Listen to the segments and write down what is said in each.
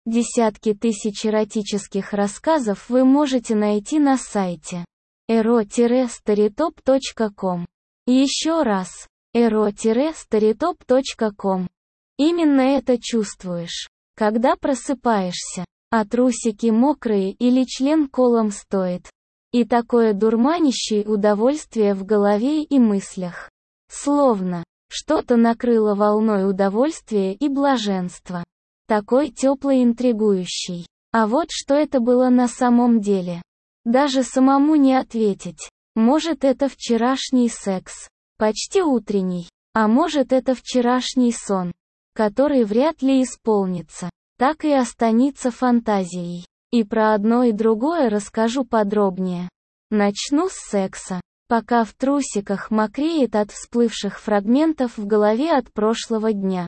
Десятки тысяч эротических рассказов вы можете найти на сайте ero-storytop.com. Еще раз, ero-storytop.com. Именно это чувствуешь, когда просыпаешься, а трусики мокрые или член колом стоит. И такое дурманящее удовольствие в голове и мыслях. Словно что-то накрыло волной удовольствия и блаженства. Такой теплый, интригующий. А вот что это было на самом деле. Даже самому не ответить. Может, это вчерашний секс, почти утренний, а может, это вчерашний сон, который вряд ли исполнится, так и останется фантазией. И про одно и другое расскажу подробнее. Начну с секса, пока в трусиках мокреет от всплывших фрагментов в голове от прошлого дня.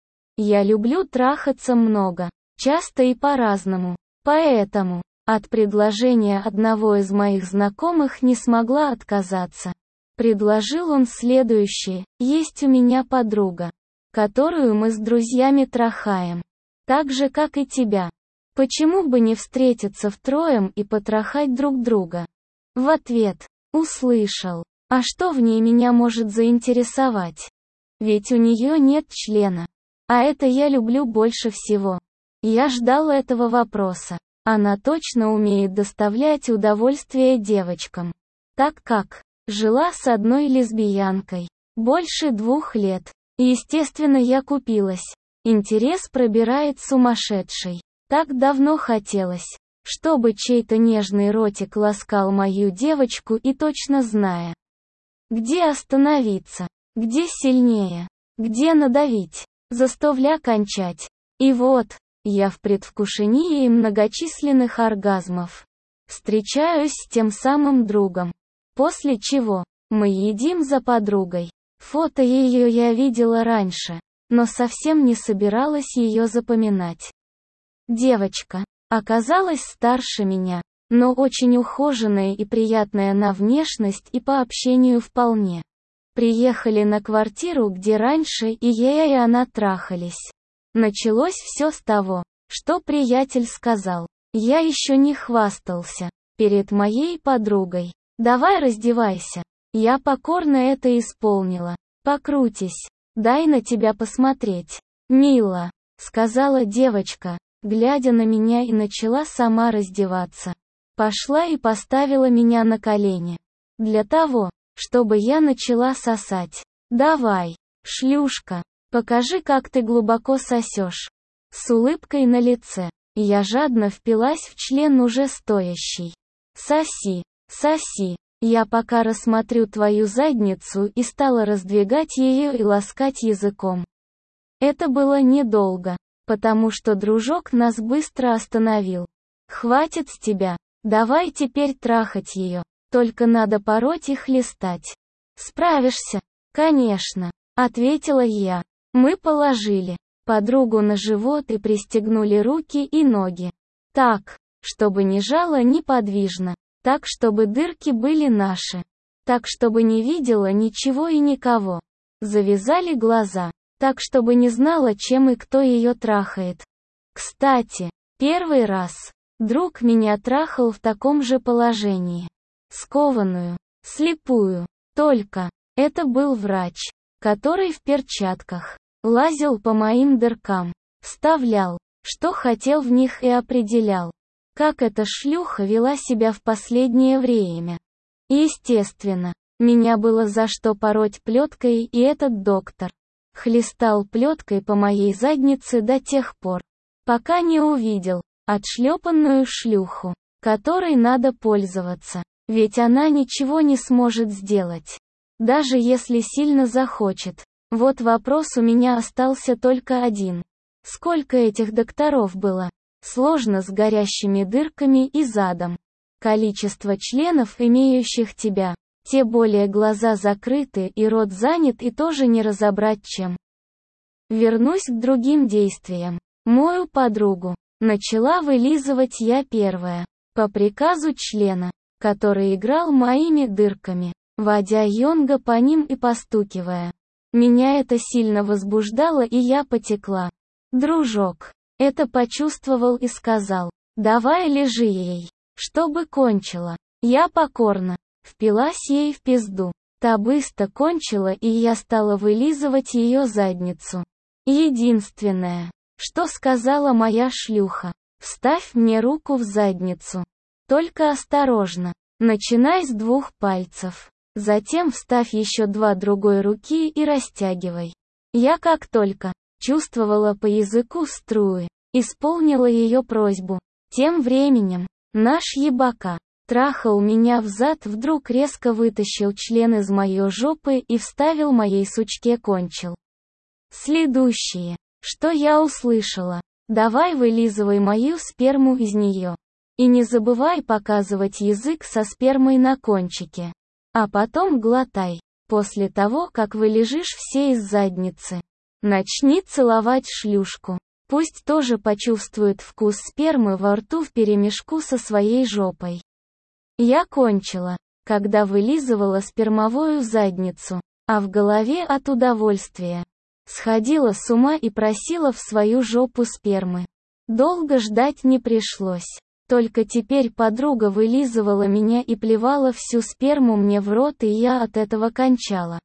Я люблю трахаться много, часто и по-разному, поэтому от предложения одного из моих знакомых не смогла отказаться. Предложил он следующее: есть у меня подруга, которую мы с друзьями трахаем, так же как и тебя. Почему бы не встретиться втроем и потрахать друг друга? В ответ услышал: а что в ней меня может заинтересовать? Ведь у нее нет члена. А это я люблю больше всего. Я ждал этого вопроса. Она точно умеет доставлять удовольствие девочкам. Так как жила с одной лесбиянкой больше 2 лет. Естественно, я купилась. Интерес пробирает сумасшедший. Так давно хотелось, чтобы чей-то нежный ротик ласкал мою девочку, и точно зная, где остановиться, где сильнее, где надавить, заставля кончать. И вот, я в предвкушении многочисленных оргазмов встречаюсь с тем самым другом. После чего мы едим за подругой. Фото ее я видела раньше, но совсем не собиралась ее запоминать. Девочка оказалась старше меня, но очень ухоженная и приятная на внешность и по общению вполне. Приехали на квартиру, где раньше и я, и она трахались. Началось все с того, что приятель сказал. Я еще не хвастался перед моей подругой. Давай раздевайся. Я покорно это исполнила. Покрутись. Дай на тебя посмотреть. Мила, сказала девочка, глядя на меня, и начала сама раздеваться. Пошла и поставила меня на колени. Для того, чтобы я начала сосать. Давай, шлюшка, покажи, как ты глубоко сосешь. С улыбкой на лице, я жадно впилась в член уже стоящий. Соси, соси. Я пока рассмотрю твою задницу, и стала раздвигать ее и ласкать языком. Это было недолго, потому что дружок нас быстро остановил. Хватит с тебя, давай теперь трахать ее, только надо пороть и хлестать. Справишься? Конечно, ответила я. Мы положили подругу на живот и пристегнули руки и ноги. Так, чтобы не жало неподвижно. Так, чтобы дырки были наши. Так, чтобы не видела ничего и никого. Завязали глаза. Так, чтобы не знала, чем и кто ее трахает. Кстати, первый раз друг меня трахал в таком же положении. Скованную, слепую. Только, это был врач, который в перчатках лазил по моим дыркам, вставлял, что хотел в них, и определял, как эта шлюха вела себя в последнее время. Естественно, меня было за что пороть плеткой, и этот доктор хлестал плеткой по моей заднице до тех пор, пока не увидел отшлепанную шлюху, которой надо пользоваться, ведь она ничего не сможет сделать, даже если сильно захочет. Вот вопрос у меня остался только один. Сколько этих докторов было? Сложно с горящими дырками и задом. Количество членов, имеющих тебя, те более глаза закрыты и рот занят, и тоже не разобрать чем. Вернусь к другим действиям. Мою подругу начала вылизывать я первая, по приказу члена, который играл моими дырками, водя йонга по ним и постукивая. Меня это сильно возбуждало, и я потекла. Дружок Это почувствовал и сказал: «Давай лежи ей, чтобы кончила». Я покорно впилась ей в пизду. Та быстро кончила, и я стала вылизывать ее задницу. Единственное, что сказала моя шлюха: «Вставь мне руку в задницу. Только осторожно. Начинай с 2 пальцев. Затем вставь еще 2 другой руки и растягивай». Я как только чувствовала по языку струи, исполнила ее просьбу. Тем временем, наш ебака трахал меня взад, вдруг резко вытащил член из моей жопы и вставил моей сучке кончил. Следующее, что я услышала: «Давай вылизывай мою сперму из нее. И не забывай показывать язык со спермой на кончике. А потом глотай, после того, как вылежишь все из задницы. Начни целовать шлюшку. Пусть тоже почувствует вкус спермы во рту вперемешку со своей жопой». Я кончила, когда вылизывала спермовую задницу, а в голове от удовольствия сходила с ума и просила в свою жопу спермы. Долго ждать не пришлось. Только теперь подруга вылизывала меня и плевала всю сперму мне в рот, и я от этого кончала.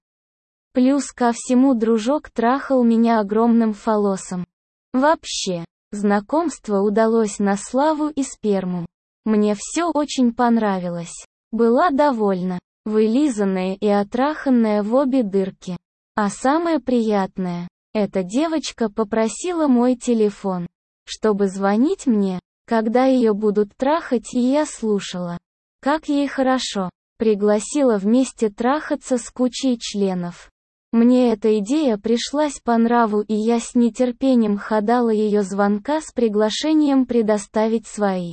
Плюс ко всему дружок трахал меня огромным фалосом. Вообще, знакомство удалось на славу и сперму. Мне все очень понравилось. Была довольна, вылизанная и отраханная в обе дырки. А самое приятное, эта девочка попросила мой телефон, чтобы звонить мне, когда ее будут трахать, и я слушала. Как ей хорошо. Пригласила вместе трахаться с кучей членов. Мне эта идея пришлась по нраву, и я с нетерпением ожидала ее звонка с приглашением предоставить свои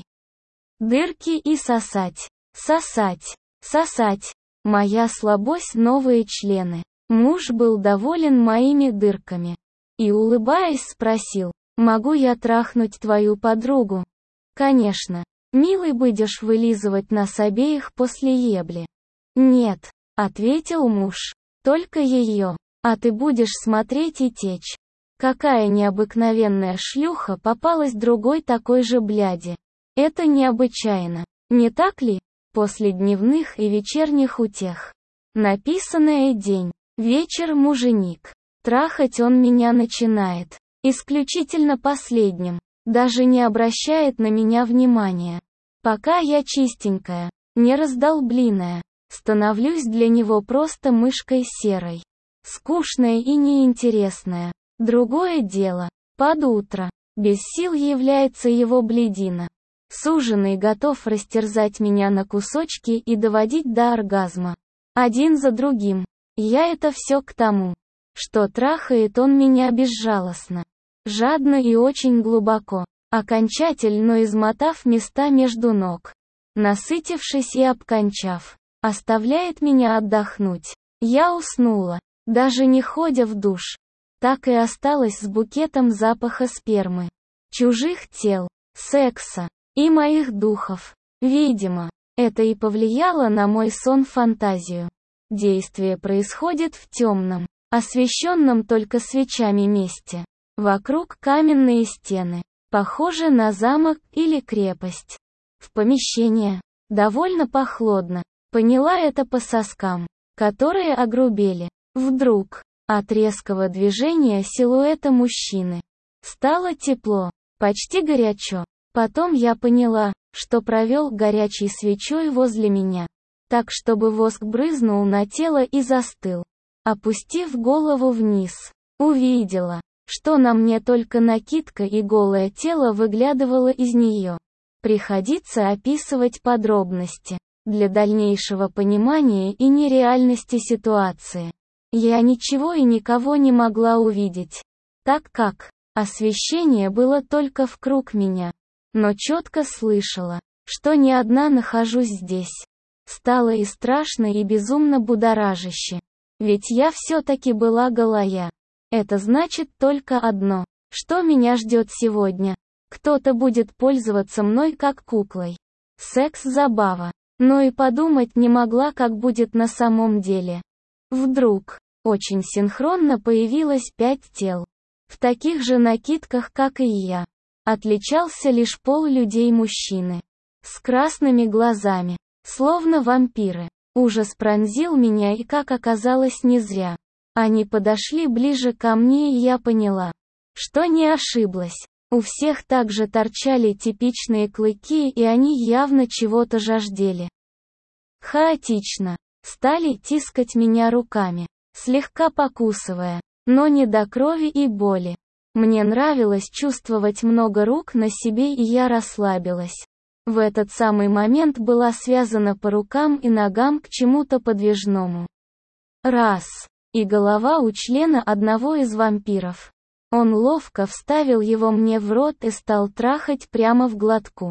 дырки и сосать. Сосать. Сосать. Моя слабость — новые члены. Муж был доволен моими дырками. И, улыбаясь, спросил: «Могу я трахнуть твою подругу?» «Конечно. Милый, будешь вылизывать нас обеих после ебли?» «Нет», — ответил муж. «Только ее. А ты будешь смотреть и течь». Какая необыкновенная шлюха попалась другой такой же бляди. Это необычайно. Не так ли? После дневных и вечерних утех. Написанное день. Вечер муженик. Трахать он меня начинает. Исключительно последним. Даже не обращает на меня внимания. Пока я чистенькая, не раздолбленная, становлюсь для него просто мышкой серой. Скучная и неинтересная. Другое дело. Под утро. Без сил является его блядина. Суженый готов растерзать меня на кусочки и доводить до оргазма. Один за другим. Я это все к тому, что трахает он меня безжалостно. Жадно и очень глубоко. Окончательно измотав места между ног. Насытившись и обкончав. Оставляет меня отдохнуть. Я уснула, даже не ходя в душ. Так и осталась с букетом запаха спермы, чужих тел, секса и моих духов. Видимо, это и повлияло на мой сон-фантазию. Действие происходит в темном, освещенном только свечами месте. Вокруг каменные стены, похожи на замок или крепость. В помещении довольно прохладно. Поняла это по соскам, которые огрубели. Вдруг, от резкого движения силуэта мужчины, стало тепло, почти горячо. Потом я поняла, что провел горячей свечой возле меня, так чтобы воск брызнул на тело и застыл. Опустив голову вниз, увидела, что на мне только накидка и голое тело выглядывало из нее. Приходится описывать подробности для дальнейшего понимания и нереальности ситуации. Я ничего и никого не могла увидеть, так как освещение было только вокруг меня. Но четко слышала, что не одна нахожусь здесь. Стало и страшно, и безумно будоражаще. Ведь я все-таки была голая. Это значит только одно, что меня ждет сегодня. Кто-то будет пользоваться мной как куклой. Секс-забава. Но и подумать не могла, как будет на самом деле. Вдруг, очень синхронно появилось 5 тел. В таких же накидках, как и я. Отличался лишь пол людей-мужчины. С красными глазами. Словно вампиры. Ужас пронзил меня, и, как оказалось, не зря. Они подошли ближе ко мне, и я поняла, что не ошиблась. У всех также торчали типичные клыки, и они явно чего-то жаждели. Хаотично. Стали тискать меня руками, слегка покусывая, но не до крови и боли. Мне нравилось чувствовать много рук на себе, и я расслабилась. В этот самый момент была связана по рукам и ногам к чему-то подвижному. Раз. И голова у члена одного из вампиров. Он ловко вставил его мне в рот и стал трахать прямо в глотку.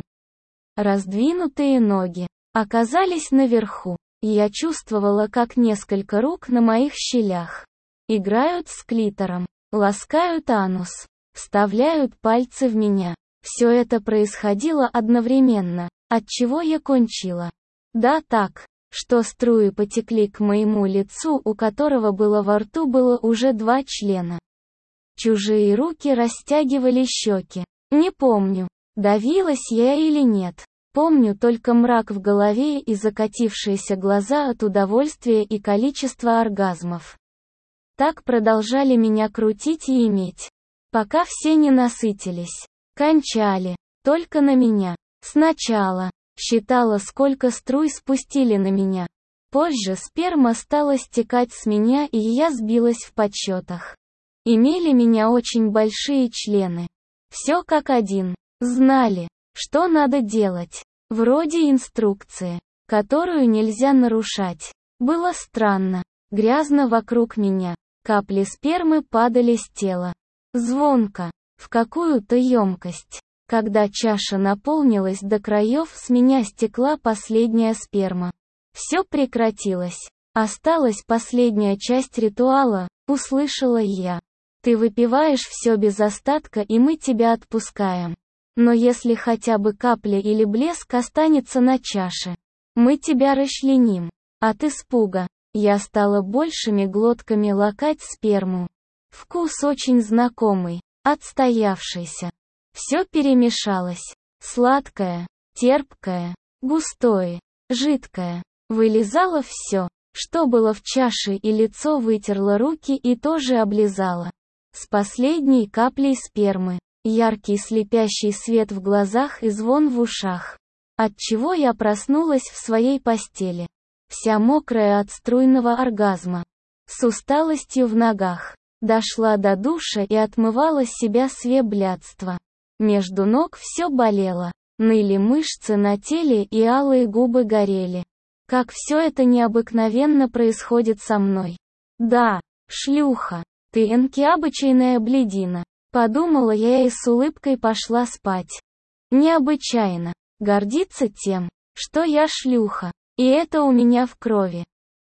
Раздвинутые ноги оказались наверху, и я чувствовала, как несколько рук на моих щелях играют с клитором, ласкают анус, вставляют пальцы в меня. Все это происходило одновременно, отчего я кончила. Да так, что струи потекли к моему лицу, у которого было во рту было уже 2 члена. Чужие руки растягивали щеки. Не помню, давилась я или нет. Помню только мрак в голове и закатившиеся глаза от удовольствия и количества оргазмов. Так продолжали меня крутить и иметь, пока все не насытились. Кончали. Только на меня. Сначала. Считала, сколько струй спустили на меня. Позже сперма стала стекать с меня, и я сбилась в подсчетах. Имели меня очень большие члены. Все как один. Знали, что надо делать. Вроде инструкции, которую нельзя нарушать. Было странно. Грязно вокруг меня. Капли спермы падали с тела. Звонко. В какую-то емкость. Когда чаша наполнилась до краев, с меня стекла последняя сперма. Все прекратилось. Осталась последняя часть ритуала, услышала я. Ты выпиваешь все без остатка, и мы тебя отпускаем. Но если хотя бы капля или блеск останется на чаше, мы тебя расчленим. От испуга я стала большими глотками лакать сперму. Вкус очень знакомый. Отстоявшийся. Все перемешалось. Сладкое, терпкое, густое, жидкое. Вылизала все, что было в чаше, и лицо вытерла руки и тоже облизала. С последней каплей спермы. Яркий слепящий свет в глазах и звон в ушах. Отчего я проснулась в своей постели. Вся мокрая от струйного оргазма. С усталостью в ногах. Дошла до душа и отмывала с себя все блядства. Между ног все болело. Ныли мышцы на теле и алые губы горели. Как все это необыкновенно происходит со мной. Да, шлюха, ты энкиабычайная блядина. Подумала я и с улыбкой пошла спать. Необычайно. Гордиться тем, что я шлюха. И это у меня в крови.